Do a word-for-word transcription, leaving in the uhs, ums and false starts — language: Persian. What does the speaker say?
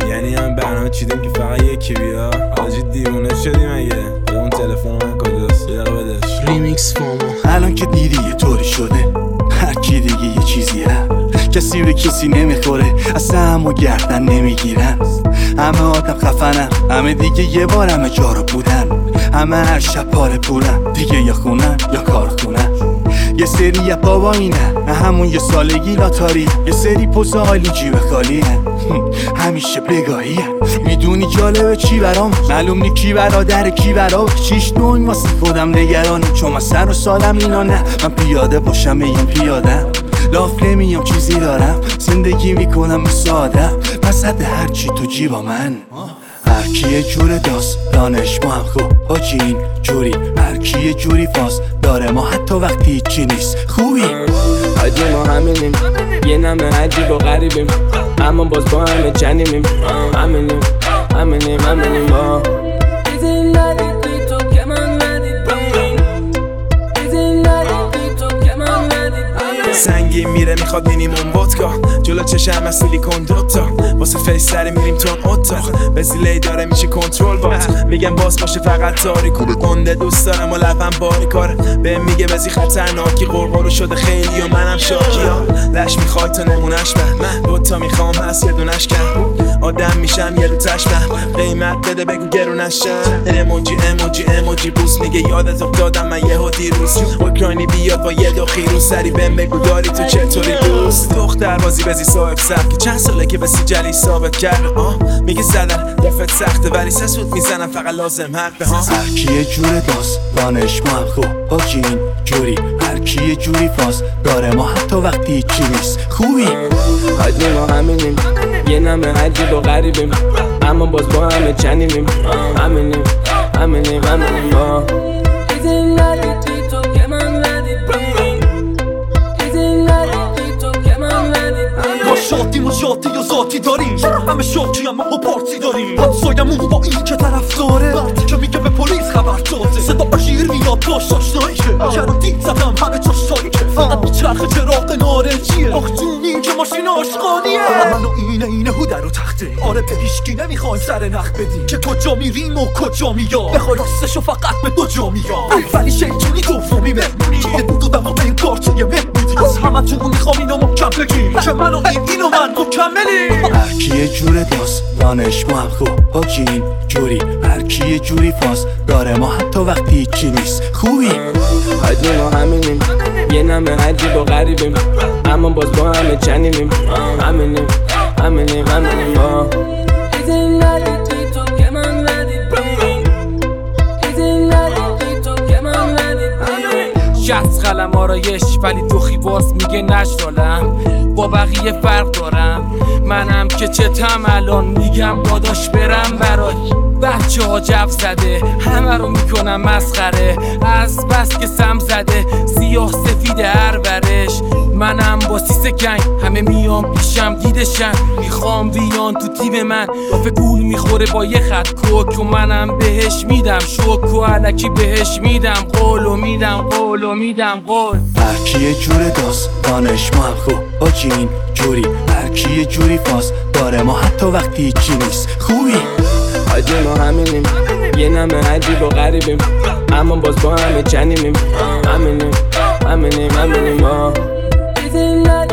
یعنی هم برنامه چیدیم که فقط یکی بیا. حاجی دیوونه شدی مگه؟ اون تلفن من کجاست؟ یه دقیقه بدش. ریمیکس فامو. الان که دیدی یه طوری شده، هر کی دیگه یه چیزیه، کسی به کسی نمیخوره، اصلا همو گردن نمیگیرن. همه آدم خفنن، همه دیگه یه بار همه جا رو بودن، همه هر شب پاره پولن، دیگه یا خونن یا کارخونن. یه سری یه بابا اینه، همون یه سالگی لاتاری، یه سری پوز عالی جیب خالیه، همیشه بگاهیه. میدونی جالبه چی برام؟ معلوم نی کی برادر کی برا چیش دون واسه خودم نگرانم، چون من سر و سالم اینا نه. من پیاده باشم میگم پیادم، لاف نمیام چیزی دارم، زندگی میکنم ساده، پس حد هرچی تو جیبا من. هر کی یه جور داست دانش ما هم خوب حاجی این جوری، هر کی یه جوری فاز داره ما حتی وقتی هیچی نیست خوبی. حاجی ما همینیم، یه نمه عجیب و غریبیم، اما باز با همه جنیمیم. همینیم همینیم همینیم ما. سنگین میره میخواد مینیموم ودکا، جلو چشم سیلیکون دوتا، واسه فیس سری میریم تون اتاق، بزیلی داره میشه کنترل بات. میگم باز باشه فقط تاریکو گنده دوست دارم و لبم باری کاره، بهم میگه بزی خطرناکی، قرقرو شده خیلی و منم شاکی ها. لش میخوای تا نمونش من دوتا میخوام هست یه دونش کن، آدم میشم یه رو تشمه، قیمت بده بگو گرونش شم. اموجی اموجی اموجی بوس میگه یادت افتادم من یهو دیروز، اوکراینی بیاد با یه دو خیرو سری بهم بگو داری تو چطوری دوست. دختر بازی بزی صاحب سبک، چند ساله که بسی جلی ثابت کرد. آه میگه زدن دفت سخته ولی سه سود میزنم فقط لازم حق به ها. هر کی یه جور داست دانش ما هم خوب حاجی این جوری، هر کی یه جوری فاز داره ما حتی وقتی هیچی نیست خوبی. حاجی ما همینیم، یه نمه عجیب و غریبیم، اما باز با همه جنیمیم. همینیم همینیم همینیم ما. ما شادیم و جاده و ذاتی داریم، همه شاکی هم ما پارتی داریم، همسایمون با این که طرف داره، وقتی که میگه به پلیس خبر داده، صدا شیر میاد باش آشنایی که کرو دید زدم همه جاش تاریکه، فقط میچرخه چراغ نارنجیه، آخ جونی که ماشین عاشقانیه. من و اینه اینه هو در و تخته، آره به هیچکی نمیخوایم سر نخ بدیم که کجا میریم و کجا میاد، بخوای راستشو فقط به دو جا میاد. ولی شیطونی دومی مهمونی یه دو دو دمو به این کار توی مهمونی، از همه تون میخوام اینو محکم بگیم که من و این اینو من مکملی. هر کی یه جور داست دانش ما هم خوب حاجی این جوری، هر کی یه جوری فاز داره ما حتی وقتی هیچی نیست خوبی. حاجی ما همینیم، یه نمه عجیب و غریبیم، اما باز با همه جنیمیم. همینیم همینیم همینیم ما. شخص قلم آرایش ولی دوخی باز میگه نشرالم، با بقیه فرق دارم. منم که چتم الان میگم داداش برم برای بچه ها جف زده، همه رو میکنم مسخره، از بس که سم زده سیاه سفید هر ورش. منم با سیس گنگ همه میام پیشم دیدشن، میخوام بیان تو تیم من، دافه گول میخوره با یه خط کوک و منم بهش میدم شوک و علکی بهش میدم قولو میدم قولو میدم قول. هر کی یه جور داست دانش ما هم خوب حاجی این جوری، هر کی یه جوری فاز داره ما حتی وقتی هیچی نیست خوبی. حاجی ما همینیم، یه نمه عجیب و غریبیم، اما باز با همه جنیمیم. همینیم همینیم همینیم ما.